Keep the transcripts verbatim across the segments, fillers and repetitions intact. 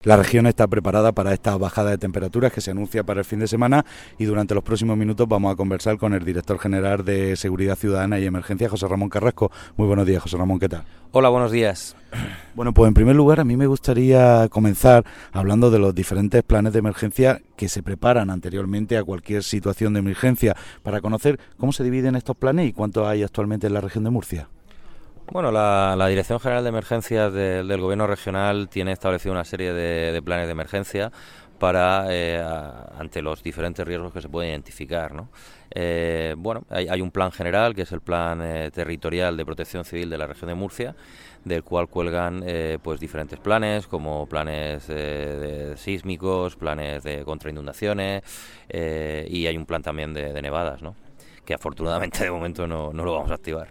La región está preparada para esta bajada de temperaturas que se anuncia para el fin de semana y durante los próximos minutos vamos a conversar con el director general de Seguridad Ciudadana y Emergencia, José Ramón Carrasco. Muy buenos días, José Ramón, ¿qué tal? Hola, buenos días. Bueno, pues en primer lugar a mí me gustaría comenzar hablando de los diferentes planes de emergencia que se preparan anteriormente a cualquier situación de emergencia para conocer cómo se dividen estos planes y cuántos hay actualmente en la región de Murcia. Bueno, la, la Dirección General de Emergencias de, del Gobierno Regional tiene establecido una serie de, de planes de emergencia para eh, a, ante los diferentes riesgos que se pueden identificar, ¿no? Eh, bueno, hay, hay un plan general que es el Plan eh, Territorial de Protección Civil de la región de Murcia, del cual cuelgan eh, pues diferentes planes, como planes eh, de sísmicos, planes de contra inundaciones eh, y hay un plan también de, de nevadas, ¿no? Que afortunadamente de momento no, no lo vamos a activar.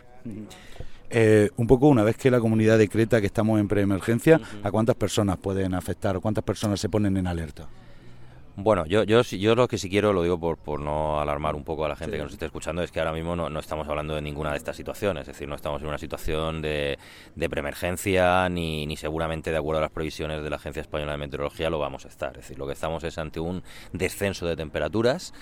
Eh, un poco una vez que la comunidad decreta que estamos en preemergencia, uh-huh. ¿a cuántas personas pueden afectar o cuántas personas se ponen en alerta? Bueno, yo yo yo lo que sí quiero, lo digo por, por no alarmar un poco a la gente sí. que nos esté escuchando, es que ahora mismo no, no estamos hablando de ninguna de estas situaciones, es decir, no estamos en una situación de, de preemergencia ni, ni seguramente de acuerdo a las previsiones de la Agencia Española de Meteorología lo vamos a estar, es decir, lo que estamos es ante un descenso de temperaturas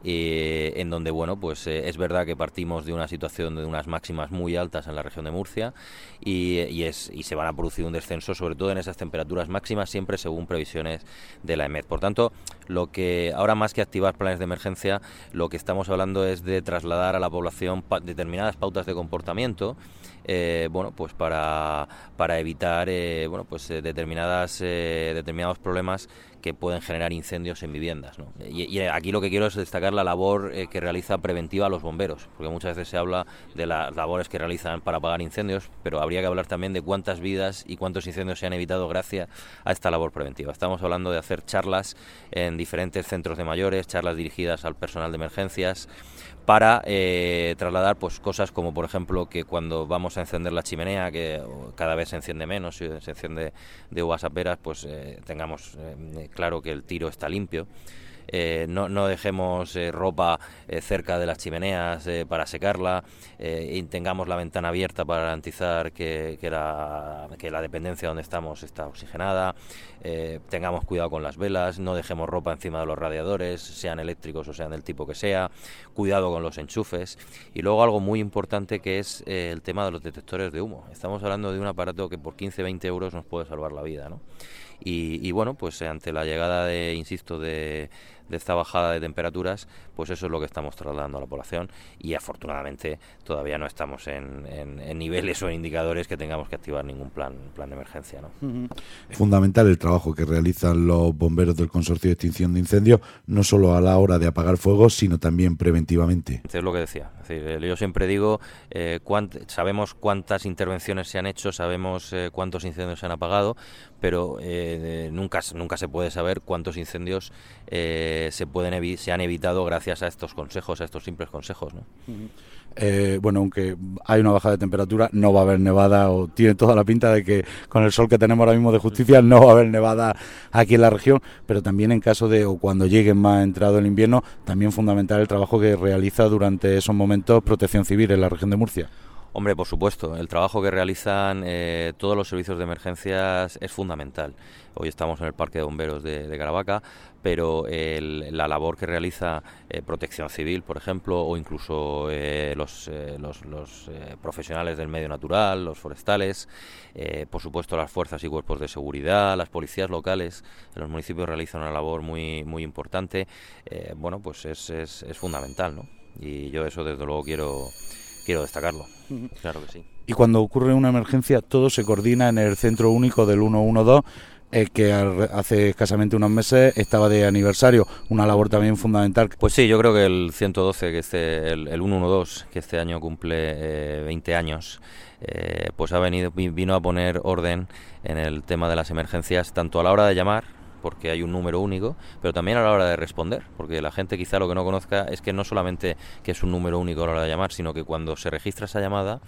eh, en donde, bueno, pues eh, es verdad que partimos de una situación de unas máximas muy altas en la región de Murcia y, y, es, y se van a producir un descenso sobre todo en esas temperaturas máximas siempre según previsiones de la E M E D. Por tanto, lo que ahora más que activar planes de emergencia, lo que estamos hablando es de trasladar a la población pa- determinadas pautas de comportamiento, eh, bueno, pues para para evitar, eh, bueno, pues eh, determinadas eh, determinados problemas que pueden generar incendios en viviendas, ¿no? Y, y aquí lo que quiero es destacar la labor eh, que realiza preventiva los bomberos, porque muchas veces se habla de las labores que realizan para apagar incendios, pero habría que hablar también de cuántas vidas y cuántos incendios se han evitado gracias a esta labor preventiva. Estamos hablando de hacer charlas en diferentes centros de mayores, charlas dirigidas al personal de emergencias, para eh, trasladar pues cosas como, por ejemplo, que cuando vamos a encender la chimenea, que cada vez se enciende menos, si se enciende de uvas a peras, pues eh, tengamos eh, claro que el tiro está limpio. Eh, no, no dejemos eh, ropa eh, cerca de las chimeneas eh, para secarla, eh, y tengamos la ventana abierta para garantizar que, que, la, que la dependencia donde estamos está oxigenada, eh, tengamos cuidado con las velas, no dejemos ropa encima de los radiadores, sean eléctricos o sean del tipo que sea, cuidado con los enchufes y luego algo muy importante que es eh, el tema de los detectores de humo. Estamos hablando de un aparato que por quince a veinte euros nos puede salvar la vida, ¿no? Y, y bueno, pues ante la llegada de, insisto, de, de esta bajada de temperaturas, pues eso es lo que estamos trasladando a la población y afortunadamente todavía no estamos en, en, en niveles o indicadores que tengamos que activar ningún plan, plan de emergencia, ¿no? Es fundamental el trabajo que realizan los bomberos del Consorcio de Extinción de Incendios, no solo a la hora de apagar fuegos, sino también preventivamente. Es lo que decía, es decir, yo siempre digo, eh, cuánt- sabemos cuántas intervenciones se han hecho, sabemos eh, cuántos incendios se han apagado, pero eh, nunca nunca se puede saber cuántos incendios eh, se pueden evi- se han evitado gracias a estos consejos, a estos simples consejos, ¿no? Uh-huh. Eh, bueno, aunque hay una bajada de temperatura, no va a haber nevada, o tiene toda la pinta de que con el sol que tenemos ahora mismo de justicia no va a haber nevada aquí en la región, pero también en caso de, o cuando llegue más entrado el invierno, también fundamental el trabajo que realiza durante esos momentos Protección Civil en la región de Murcia. Hombre, por supuesto, el trabajo que realizan eh, todos los servicios de emergencias es fundamental. Hoy estamos en el Parque de Bomberos de, de Caravaca, pero el, la labor que realiza eh, Protección Civil, por ejemplo, o incluso eh, los, eh, los, los eh, profesionales del medio natural, los forestales, eh, por supuesto las fuerzas y cuerpos de seguridad, las policías locales en los municipios realizan una labor muy, muy importante. Eh, bueno, pues es, es, es fundamental, ¿no? Y yo eso desde luego quiero... Quiero destacarlo, claro que sí. Y cuando ocurre una emergencia, todo se coordina en el centro único del ciento doce, eh, que hace escasamente unos meses estaba de aniversario, una labor también fundamental. Pues sí, yo creo que el ciento doce, que este, el, el ciento doce, que este año cumple eh, veinte años, eh, pues ha venido vino a poner orden en el tema de las emergencias, tanto a la hora de llamar, porque hay un número único, pero también a la hora de responder, porque la gente quizá lo que no conozca es que no solamente que es un número único a la hora de llamar, sino que cuando se registra esa llamada,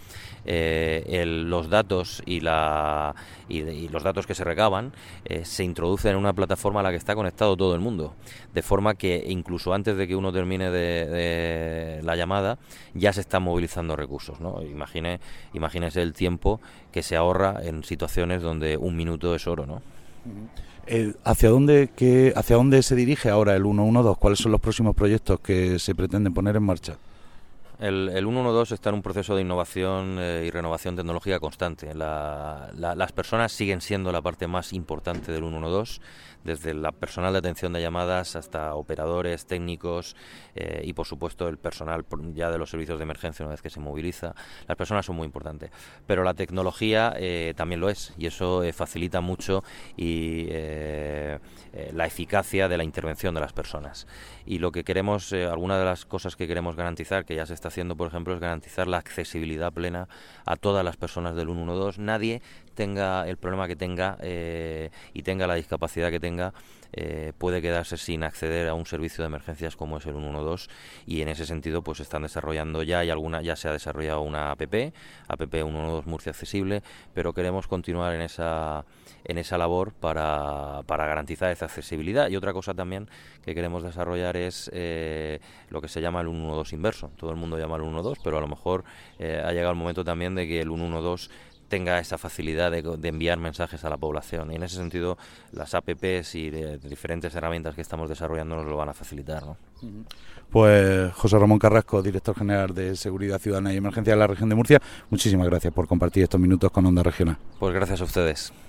eh, el, los datos y, la, y, y los datos que se recaban eh, se introducen en una plataforma a la que está conectado todo el mundo, de forma que incluso antes de que uno termine de, de la llamada ya se están movilizando recursos, ¿no? Imagine, imagínese el tiempo que se ahorra en situaciones donde un minuto es oro, ¿no? Eh, ¿hacia dónde que, hacia dónde se dirige ahora el ciento doce? ¿Cuáles son los próximos proyectos que se pretenden poner en marcha? El, el ciento doce está en un proceso de innovación eh, y renovación tecnológica constante. La, la, las personas siguen siendo la parte más importante del ciento doce, desde el personal de atención de llamadas hasta operadores, técnicos eh, y, por supuesto, el personal ya de los servicios de emergencia una vez que se moviliza. Las personas son muy importantes, pero la tecnología eh, también lo es, y eso eh, facilita mucho y eh, eh, la eficacia de la intervención de las personas. Y lo que queremos, eh, alguna de las cosas que queremos garantizar, que ya se está haciendo, por ejemplo, es garantizar la accesibilidad plena a todas las personas del ciento doce. Nadie tenga el problema que tenga eh, y tenga la discapacidad que tenga, eh, puede quedarse sin acceder a un servicio de emergencias como es el ciento doce, y en ese sentido pues están desarrollando ya, hay alguna, ya se ha desarrollado una app, app ciento doce Murcia Accesible, pero queremos continuar en esa en esa labor para, para garantizar esa accesibilidad. Y otra cosa también que queremos desarrollar es eh, lo que se llama el ciento doce inverso. Todo el mundo llama el ciento doce, pero a lo mejor eh, ha llegado el momento también de que el ciento doce tenga esa facilidad de, de enviar mensajes a la población, y en ese sentido las apps y de, de diferentes herramientas que estamos desarrollando nos lo van a facilitar, ¿no? Pues José Ramón Carrasco, director general de Seguridad Ciudadana y Emergencia de la región de Murcia, muchísimas gracias por compartir estos minutos con Onda Regional. Pues gracias a ustedes.